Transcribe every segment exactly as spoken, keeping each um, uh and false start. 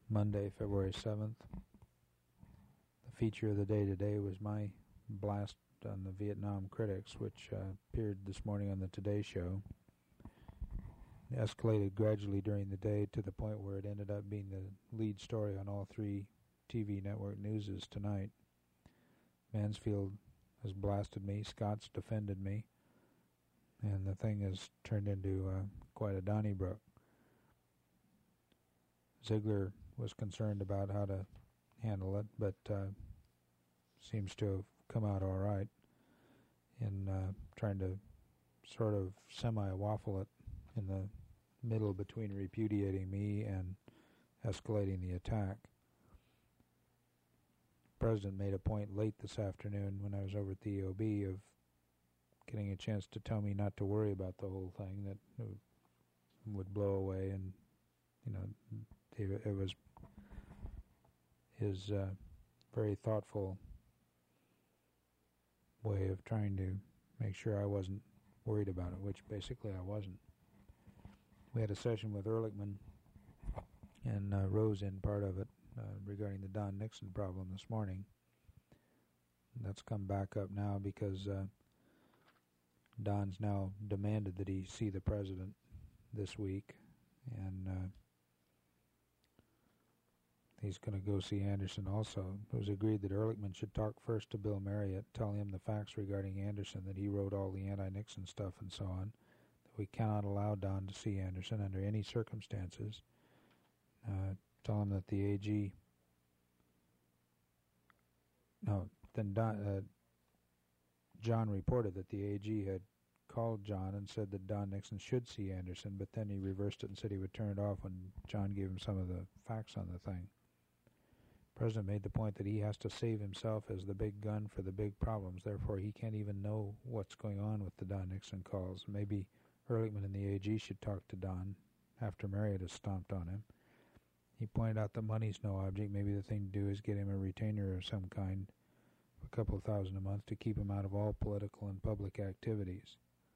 Monday, February seventh. The feature of the day today was my blast on the Vietnam critics, which uh, appeared this morning on the Today Show. It escalated gradually during the day to the point where it ended up being the lead story on all three T V network newses tonight. Mansfield has blasted me, Scott's defended me, and the thing has turned into uh, quite a Donnybrook. Ziegler was concerned about how to handle it, but uh, seems to have come out all right in uh, trying to sort of semi-waffle it in the middle between repudiating me and escalating the attack. The President made a point late this afternoon when I was over at the E O B of getting a chance to tell me not to worry about the whole thing, that it would blow away, and, you know, it was his uh, very thoughtful way of trying to make sure I wasn't worried about it, which basically I wasn't. We had a session with Ehrlichman and uh, Rose in part of it uh, regarding the Don Nixon problem this morning. And that's come back up now because uh, Don's now demanded that he see the President this week, and uh, he's going to go see Anderson also. It was agreed that Ehrlichman should talk first to Bill Marriott, tell him the facts regarding Anderson, that he wrote all the anti-Nixon stuff and so on, that we cannot allow Don to see Anderson under any circumstances. Uh, tell him that the A G... No, then Don, uh, John reported that the A G had called John and said that Don Nixon should see Anderson, but then he reversed it and said he would turn it off when John gave him some of the facts on the thing. The President made the point that he has to save himself as the big gun for the big problems, therefore he can't even know what's going on with the Don Nixon calls. Maybe Ehrlichman and the A G should talk to Don after Marriott has stomped on him. He pointed out that money's no object. Maybe the thing to do is get him a retainer of some kind, a couple of thousand a month, to keep him out of all political and public activities.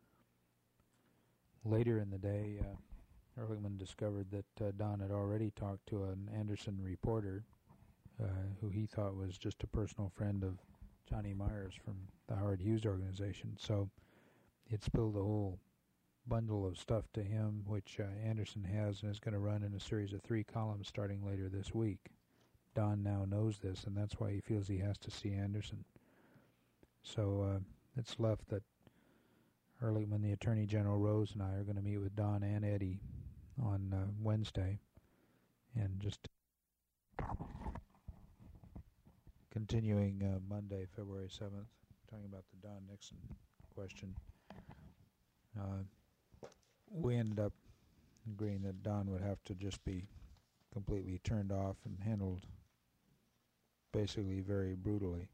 Later in the day, uh, Ehrlichman discovered that uh, Don had already talked to an Anderson reporter uh, who he thought was just a personal friend of Johnny Myers from the Howard Hughes organization. So it spilled a whole bundle of stuff to him, which uh, Anderson has and is going to run in a series of three columns starting later this week. Don now knows this, and that's why he feels he has to see Anderson. So uh, it's left that Ehrlichman, the Attorney General, Rose, and I are going to meet with Don and Eddie on uh, Wednesday, and just continuing uh, Monday, February seventh, talking about the Don Nixon question. Uh, we ended up agreeing that Don would have to just be completely turned off and handled basically very brutally.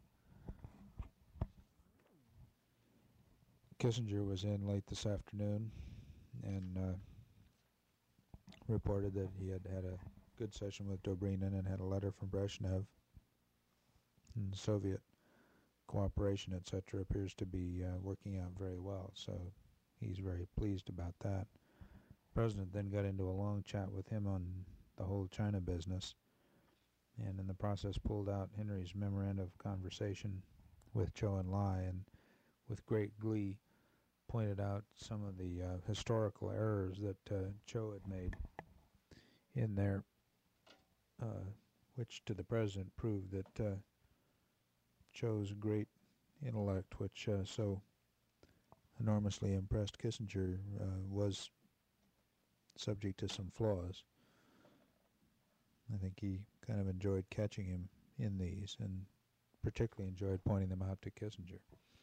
Kissinger was in late this afternoon and uh, reported that he had had a good session with Dobrynin and had a letter from Brezhnev, and Soviet cooperation, et cetera, appears to be uh, working out very well, so he's very pleased about that. The President then got into a long chat with him on the whole China business, and in the process pulled out Henry's memorandum of conversation with Zhou Enlai, and with great glee pointed out some of the uh, historical errors that uh, Zhou had made in there, uh, which to the President proved that uh, Zhou's great intellect, which uh, so enormously impressed Kissinger, uh, was subject to some flaws. I think he kind of enjoyed catching him in these, and particularly enjoyed pointing them out to Kissinger.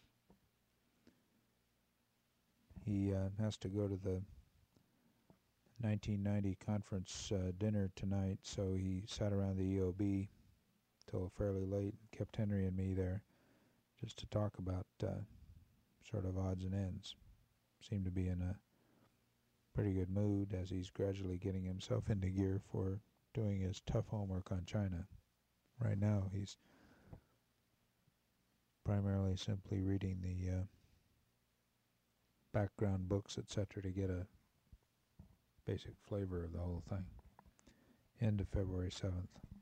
He uh, has to go to the nineteen ninety conference uh, dinner tonight, so he sat around the E O B till fairly late, kept Henry and me there just to talk about uh, sort of odds and ends. Seemed to be in a pretty good mood as he's gradually getting himself into gear for doing his tough homework on China. Right now he's primarily simply reading the uh, background books, et cetera, to get a basic flavor of the whole thing. end of February seventh.